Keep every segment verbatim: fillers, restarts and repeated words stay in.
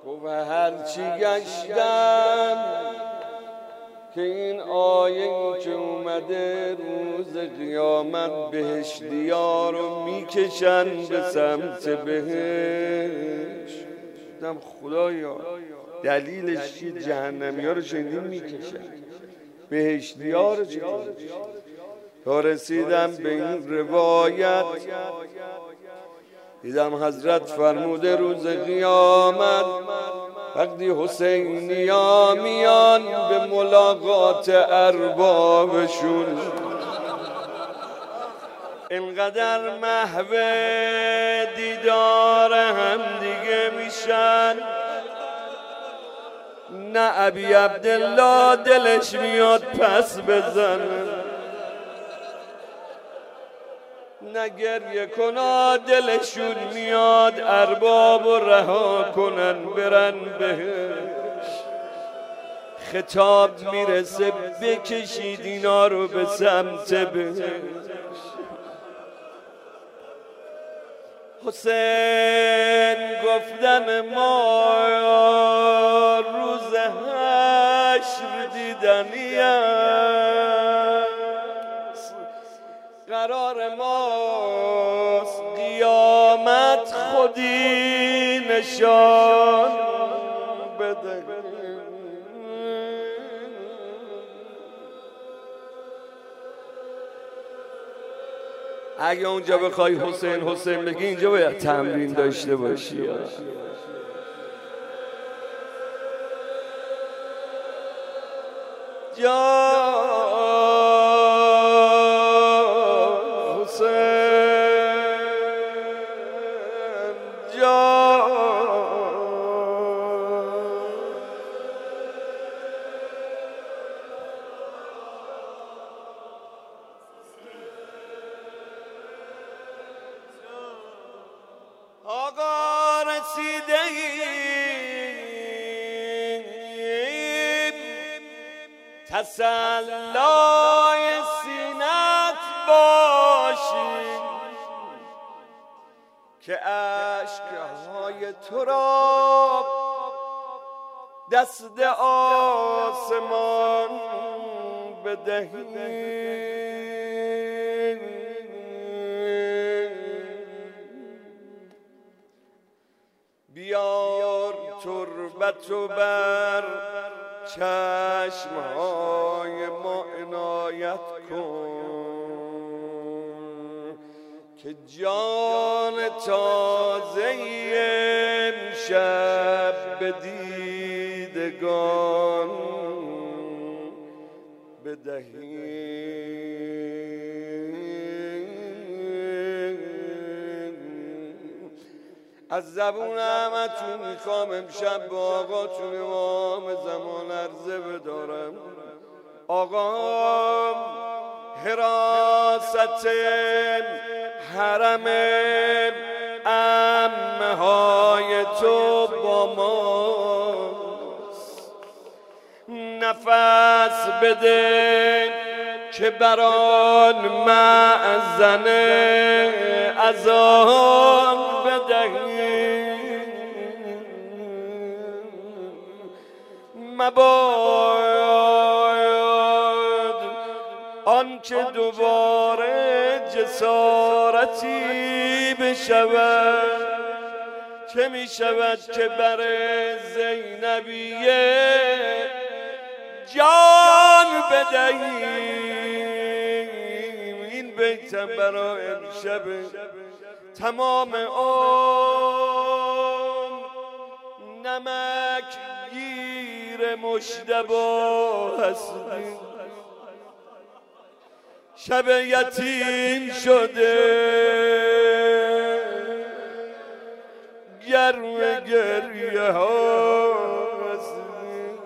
گفت هرچی گشتم که این آیه که اومده روز قیامت بهشتی‌ها رو میکشن به سمت بهشت. گفتم خدایا دلیلش چیه؟ جهنمی‌ها رو شنیدیم میکشن، بهشتی‌ها رو چطور؟ تا رسیدم به این روایت دیدم حضرت فرموده روز قیامت وقتی حسینیا میان به ملاقات اربابشون اینقدر محو دیدار هم دیگه میشن، نه ابی عبدالله دلش میاد پس بزنه، نه گریه کنا دلشون میاد ارباب و رها کنن برن بهش. خطاب میرسه بکشید اینا رو به سمت بهش. حسین گفتن ما روز حشر دیدنی است، قرار ماست قیامت خودی نشان بده. اگه اونجا بخوای حسین حسین بگی اینجا باید تمرین داشته باشی. جا حسین جا آقا رسیده ایم تسلای سینت باشی که عشقهای تو را دست آسمان بدهی. بیار تربتو بر چشمهای ما عنایت کن که جان تازه امشب به دیدگان بدهی. از زبون همتون میخوام امشب با آقاتون امام زمان عرضه بدارم. آقا حراست حرم عمه های تو با ماست، نفس بده که بران معزن اذان بدهی. مباد آن که دوباره جسارتی بشود که می شود که بر زینبیه جان بدهیم. این بیتم برای امشب تمام عمر نمک گیر مجتبی هستیم، شب یتیم شده گرم گریه ها هستیم.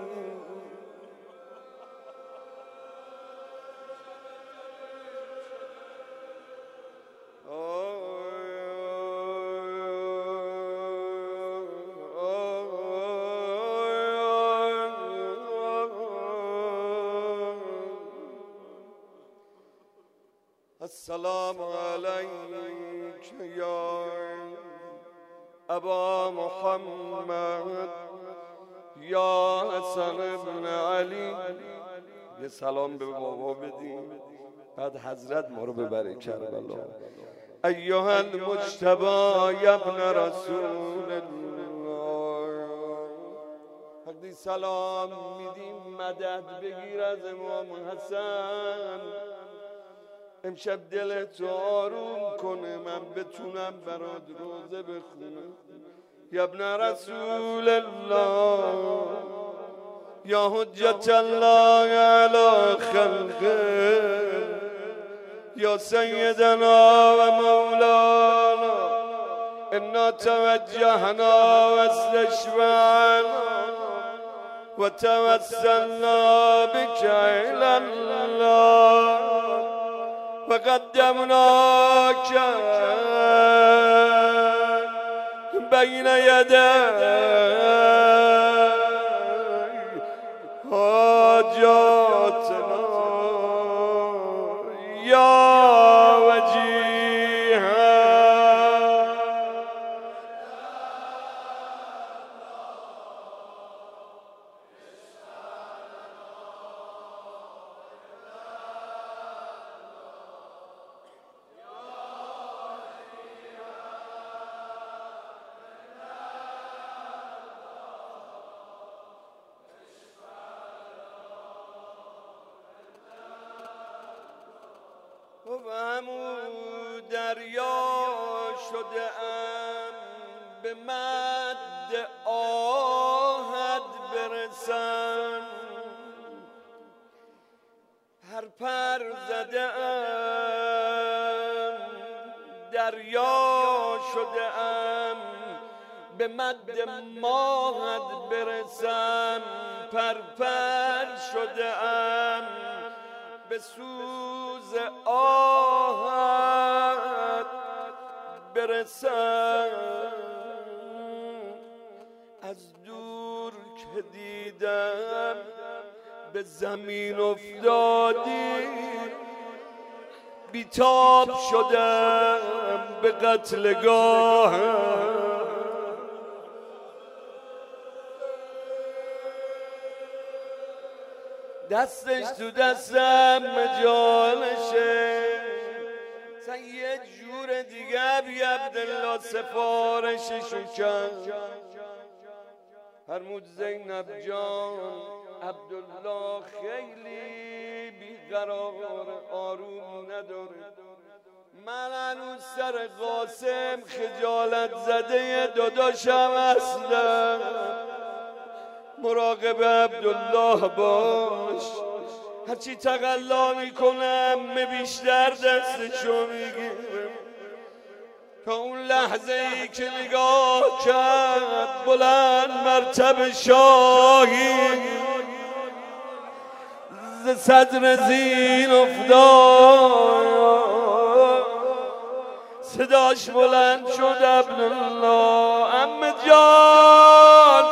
السلام علیک یا ابا محمد یا حسن ابن علی. یه سلام به بابا بدیم بعد حضرت ما رو ببره کربلا. ایها المجتبی ابن رسول الله. وقتی سلام میدیم مدد بگیر از امام حسن. امشب دلت آروم کنه من بتونم برات روزه بخونم. یا ابن رسول الله یا حجت الله علی خلقه یا سیدنا و مولانا انا توجهنا و استشفعنا و توسلنا بك الی الله و قدمناک بین یدی حاجاتنا یا وجیها. و همون دریا شده ام به مد آهد برسم. هر پر زده ام دریا شده ام به مد ماهد برسم. پر پر شده ام به سوز آهت برسم. از دور که دیدم به زمین افتادی بیتاب شدم به قتلگاهم. دستش تو دستم مجالشه سن یه جور دیگه بی عبدالله سفارششو کرد. فرمود زینب جان عبدالله خیلی بیقرار آروم نداره. من هنوز سر قاسم خجالت زده داداشم هستم. مراقب عبدالله باش. هرچی تقلا میکنم بیشتر دستشو میگیرم. تا اون لحظه ای که نگاه کرد بلند مرتب شاهی ز صدر زین افتاد. صداش بلند شد عبدالله عمه جان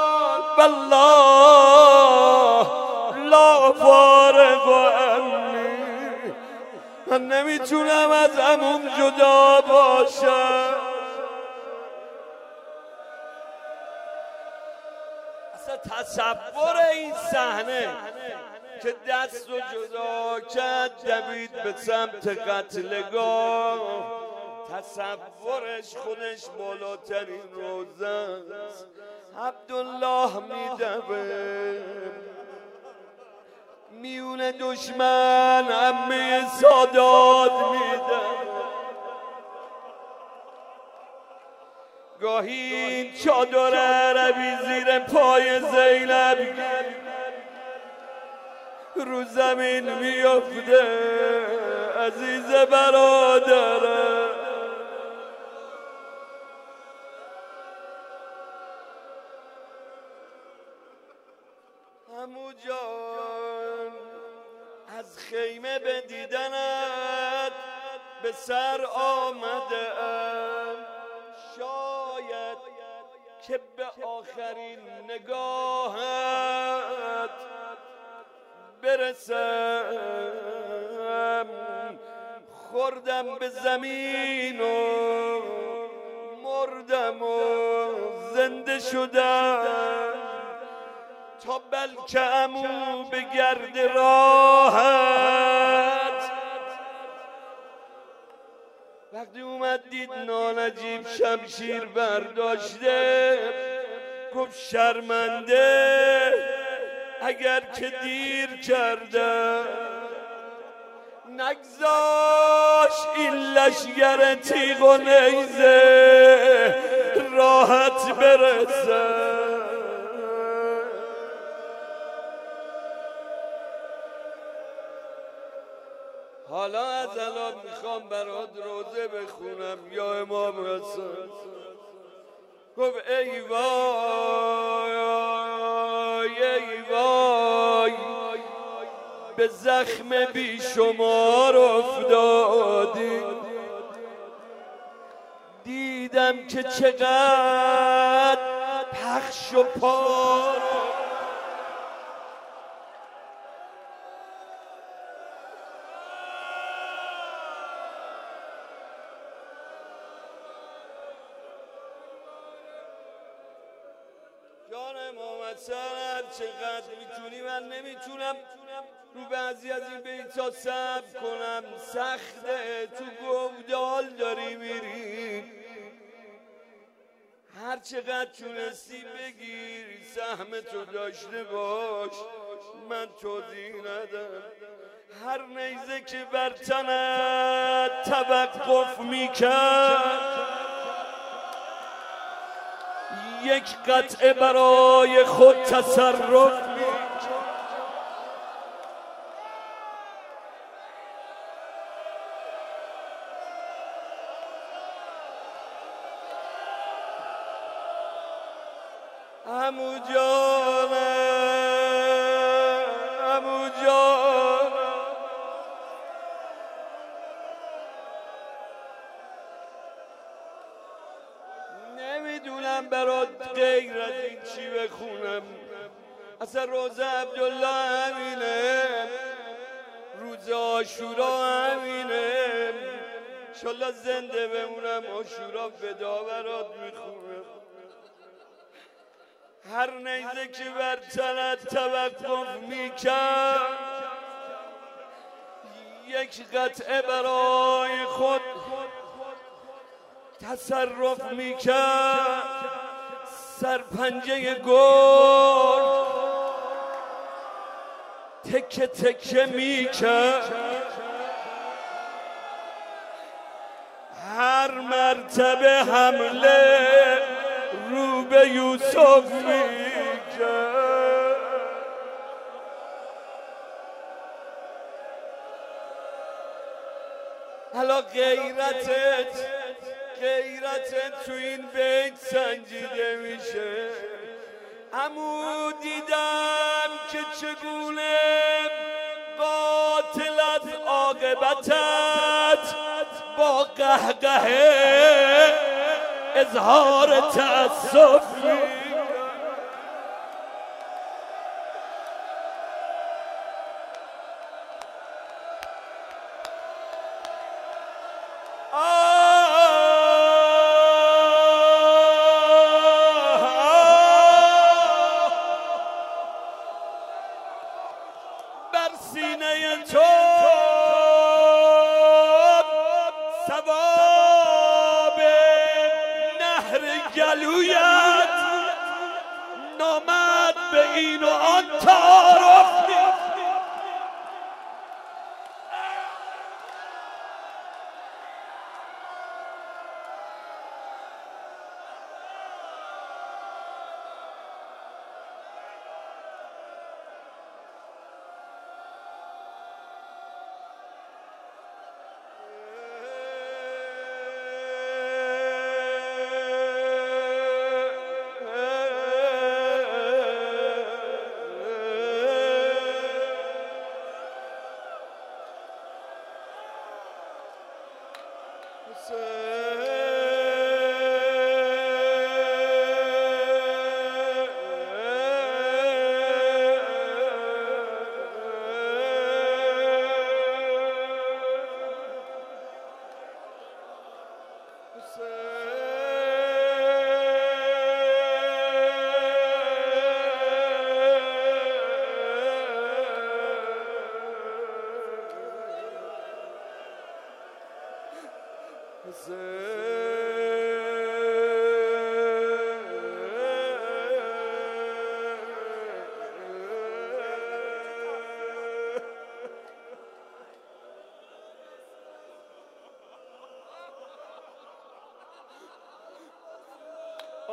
والله لا فارق عنی. من نمیتونم از عموم جدا باشم. اصلا تصور این صحنه که دست رو جدا کرد دوید به سمت قتلگاه. تصورش خودش بالاترین روزه است. عبدالله میدوه میون دشمن عمه سادات میدوه. گاهی این چادر عربی زیر پای زینب رو زمین میفته. عزیز برادرم عمو جان از خیمه به دیدنت به سر آمده ام. شاید که به آخرین نگاهت برسم. خوردم به زمین و مر مردم و زنده شدم تا بلکه عمو به گرد راحت وقتی اومد دید نانجیب شمشیر برداشته گفت شرمنده اگر که دیر کرده نگذاش این لشگر تیغ و نیزه راحت برسه. حالا از الان میخوام برات روزه بخونم یا امام حسن. گفت ای وای ای وای به زخم بیشمار افتادی دیدم که چقدر پخش و پار جان محمد سر هر چقدر میتونی من نمیتونم رو بعضی از این بیتا صبر کنم سخته تو گودال داری میری هر چقدر تونستی بگیر سهم تو داشته باش من توضیح ندم هر نیزه که بر تنت توقف میکرد یک قطعه برای خود تصرف میکرد عمو جانم عمو جانم نمیدونم برات غیر از این چی بخونم اصلا روز عبدالله همینه روز عاشورا همینه انشالله زنده بمونم عاشورا فدا برات میخونم هر نیزه که بر تنت توقف میکرد یک قطعه برای خود تصرف میکرد سرپنجه گرد تکه تکه میکرد هر مرتبه حمله رو به یوسف میکرد حالا غیرتت غیرتت تو این بیت سنجیده میشه عمو دیدم که چگونه قاتلت عاقبتت با قهقهه اظهار تأسف بر سینه تو ثواب نهر گلویت نامد به این و آن تعارف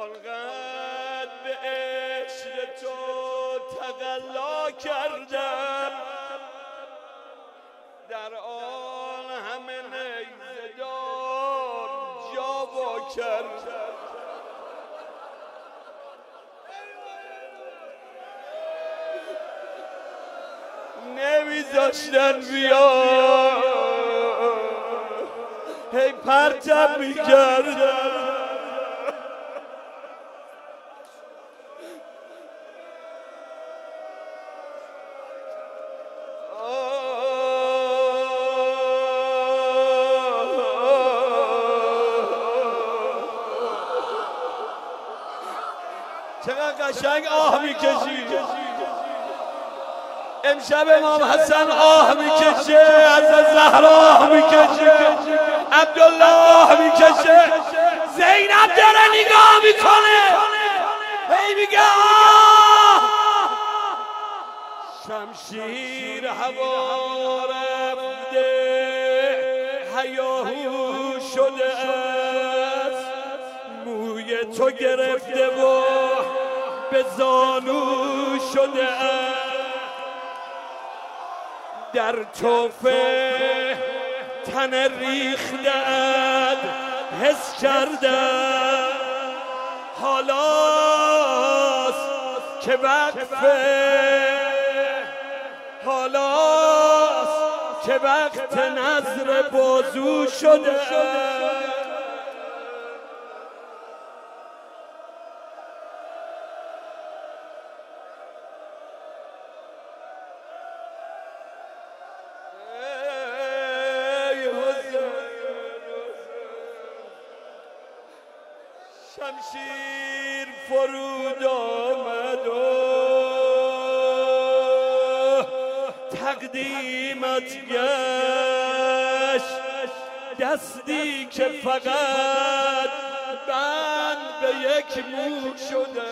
آنقدر به عشق تو تقلا کردم در آن همه نیزه دار جا وا کردم نمیذاشتن بیا هی پرتم میکردن چقدر قشنگ آه میکشی امشب امام حسن آه میکشه از زهرا آه میکشه عبدالله آه میکشه زینب داره نگاه میکنه هی میگه آه شمشیر هوا رفته هیاهو شده است موی تو گرفته و به زانو شده است در توفه تن ریخته‌اند حس کردم حالاست که وقفه حالاست که وقت نظر بازو شده شمشیر فرود آمد و تقدیمت گشت دستی که فقط بند به یک مو شده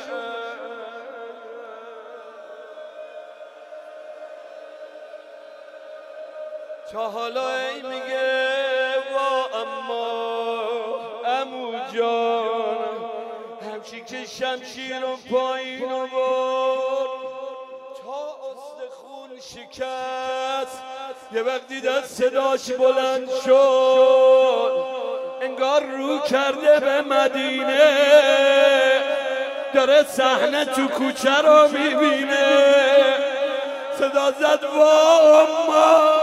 تا حالا ای میگه وا اما عمو جان همچی که شمشیر و پایین آورد تا استخون شکست یه وقتی دست صداش بلند شد انگار رو کرده به مدینه داره صحنه تو کوچه رو میبینه صدا زد وا اما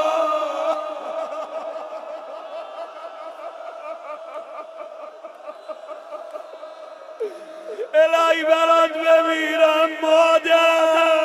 الهی برات بمیرم مادر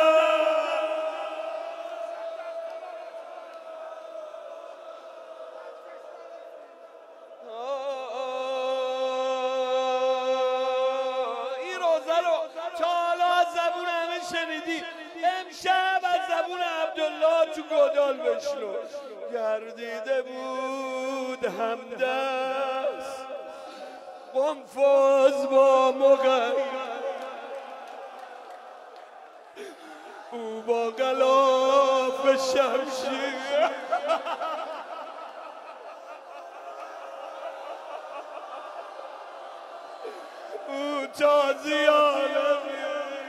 این روزه رو تا حالا از زبون همه شنیدی امشب از زبون عبدالله تو گودال بشنو گردیده بود همدست قنفذ با مغیر او با غلاف شمشیر او تازی عالمی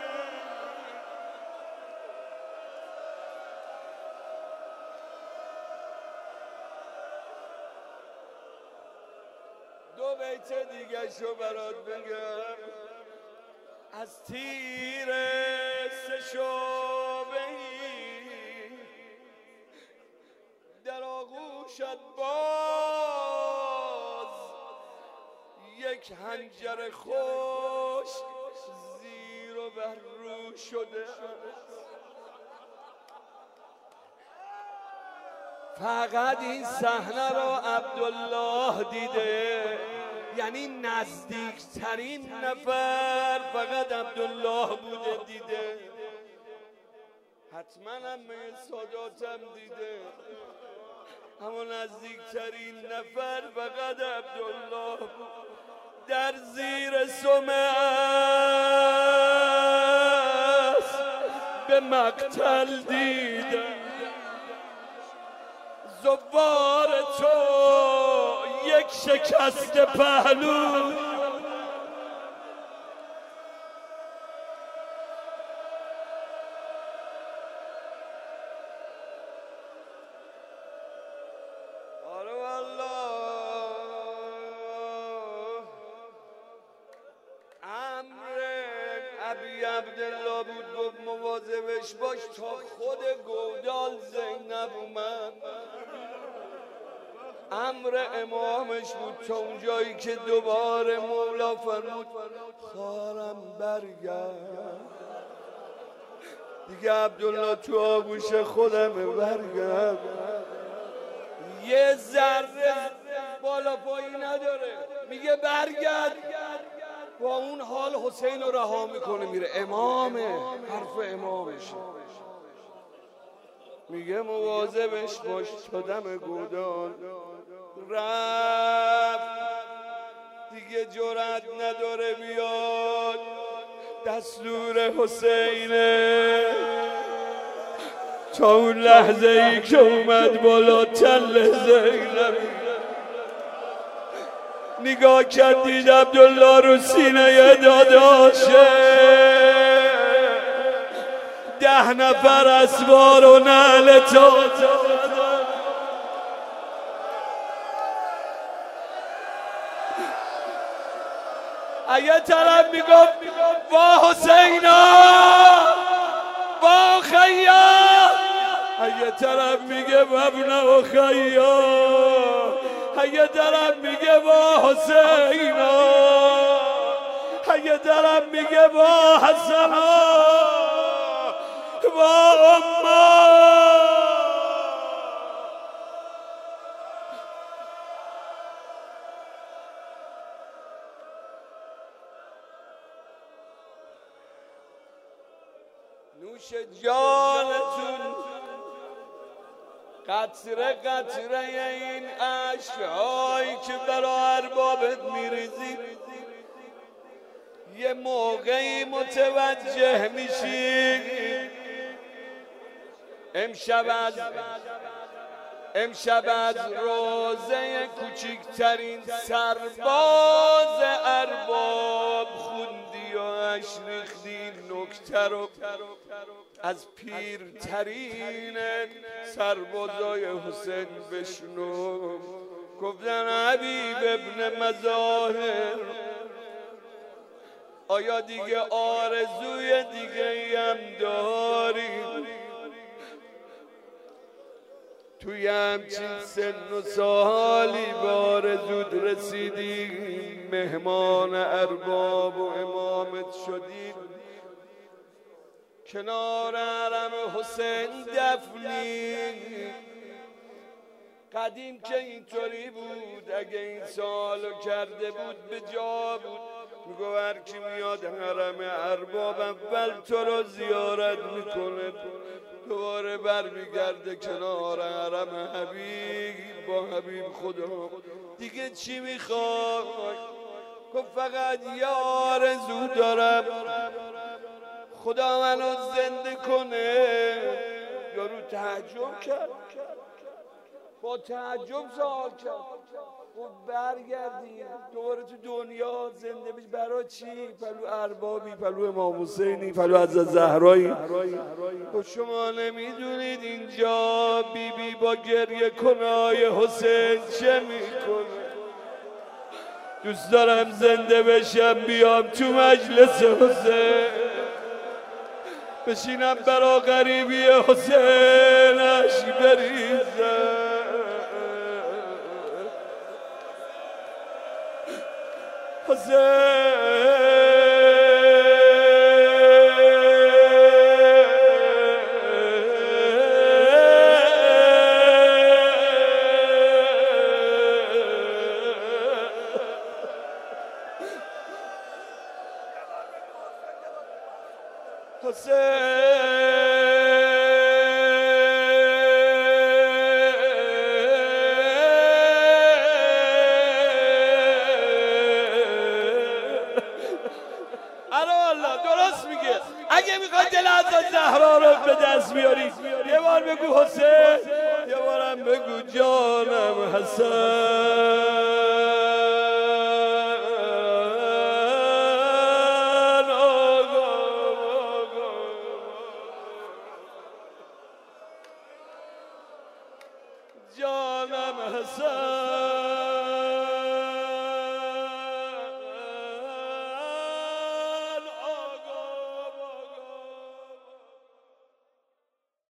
دو بیت دیگه شو برات بگم از تیر سه شعبه‌ای در آغوشت باز یک حنجر خوش زیر و بر رو شده فقط این صحنه رو عبدالله دیده یعنی نزدیکترین نفر فقط عبدالله بوده دیده حتما همه ساداتم دیده اما نزدیکترین نفر فقط عبدالله بود در زیر سمس به مقتل دیده زوار تو یک شکست پهلو ابی عبدالله بود گفت مواظبش باش تا خود گودال زینب اومد. امر امامش بود تا اونجایی که دوباره مولا فرمود خواهرم برگرد دیگه. عبدالله تو آغوش خودم برگرد. یه ذره بالا پایی نداره، میگه برگرد. با اون حال حسین رو رها میکنه میره. امامه، حرف امامشه. میگه مواظبش باش تا دم گودال رفت. دیگه جرأت نداره بیاد. دستور حسینه تا اون لحظه ای که اومد بالا تل زینب نگاه کرد دید عبدالله رو سینه داداشه ده نفر اسوار و نعل تا اگه طرف میگفت وا حسینا وا خیا، اگه طرف میگه مبنه و خیا، اگه طرف میگه وا حسینا، اگه طرف میگه وا حسنا وا اما. نوش جانتون قطره قطره این عشقهایی که برا اربابت میریزی یه موقعی متوجه میشی. امشب از امشب از روزه کوچکترین سرباز ارباب خوندی و اشریختی. نکته رو از پیرترین سربازای حسین بشنو. گفتن حبیب ابن مظاهر آیا دیگه آرزوی دیگه هم داری؟ توی همچین سن و سالی به آرزود رسیدی، مهمان ارباب و امامت شدی، کنار حرم حسین دفنی. قدیم که اینطوری بود، اگه این سالو کرده بود به جا بود. میگو هر کی میاد حرم ارباب اول تو رو زیارت میکنه، دوباره برمیگرده کنار حرم حبیب با حبیب خدا. دیگه چی میخوای؟ گفت فقط یه آرزو دارم، خدا منو زنده کنه. یارو تعجب کرد، با تعجب سوال کرد. گفت برگردی دوباره تو دنیا زنده بشی برای چی؟ پلو اربابی، پلو امام حسینی، پلو حضرت زهرایی. گفت شما نمیدونید اینجا بی بی با گریه کنای حسین چه میکنه. دوست دارم زنده بشم بیام تو مجلس حسین بشینم برا غریبی حسینش بریزم. حسین اگه میخوای دل حضرت زهرا رو به دست بیاری یه بار بگو حسین، یه بارم بگو جانم حسن. جانم حسن